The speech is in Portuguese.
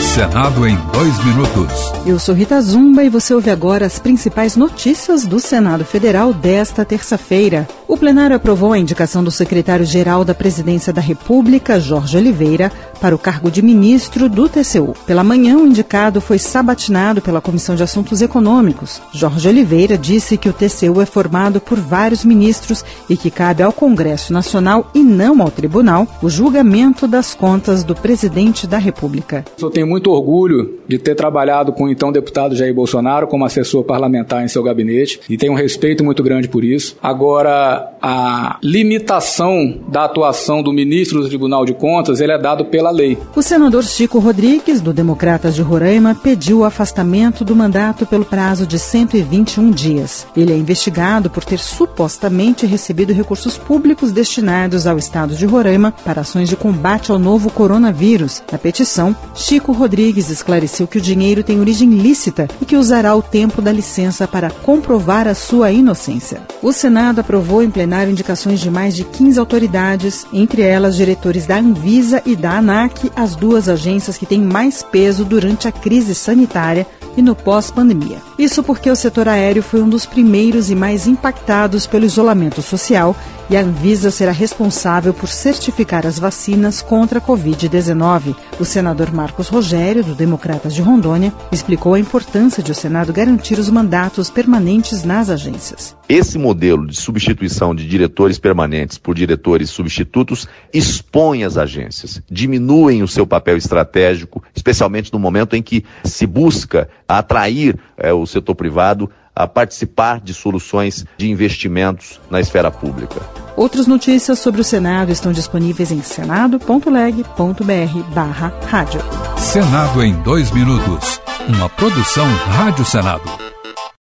Senado em 2 minutos. Eu sou Rita Zumba e você ouve agora as principais notícias do Senado Federal desta terça-feira. O plenário aprovou a indicação do secretário-geral da Presidência da República, Jorge Oliveira, para o cargo de ministro do TCU. Pela manhã, o indicado foi sabatinado pela Comissão de Assuntos Econômicos. Jorge Oliveira disse que o TCU é formado por vários ministros e que cabe ao Congresso Nacional e não ao Tribunal o julgamento das contas do presidente da República. Eu tenho muito orgulho de ter trabalhado com o então deputado Jair Bolsonaro como assessor parlamentar em seu gabinete e tenho um respeito muito grande por isso. Agora, a limitação da atuação do ministro do Tribunal de Contas, ele é dado pela lei. O senador Chico Rodrigues, do Democratas de Roraima, pediu o afastamento do mandato pelo prazo de 121 dias. Ele é investigado por ter supostamente recebido recursos públicos destinados ao estado de Roraima para ações de combate ao novo coronavírus. Na petição, Chico Rodrigues esclareceu que o dinheiro tem origem lícita e que usará o tempo da licença para comprovar a sua inocência. O Senado aprovou em plenário indicações de mais de 15 autoridades, entre elas diretores da Anvisa e da ANAC, as duas agências que têm mais peso durante a crise sanitária e no pós-pandemia. Isso porque o setor aéreo foi um dos primeiros e mais impactados pelo isolamento social e a Anvisa será responsável por certificar as vacinas contra a Covid-19. O senador Marcos Rogério, do Democratas de Rondônia, explicou a importância de o Senado garantir os mandatos permanentes nas agências. Esse modelo de substituição de diretores permanentes por diretores substitutos expõe as agências, diminuem o seu papel estratégico, especialmente no momento em que se busca atrair o setor privado a participar de soluções de investimentos na esfera pública. Outras notícias sobre o Senado estão disponíveis em senado.leg.br/rádio. Senado em 2 minutos. Uma produção Rádio Senado.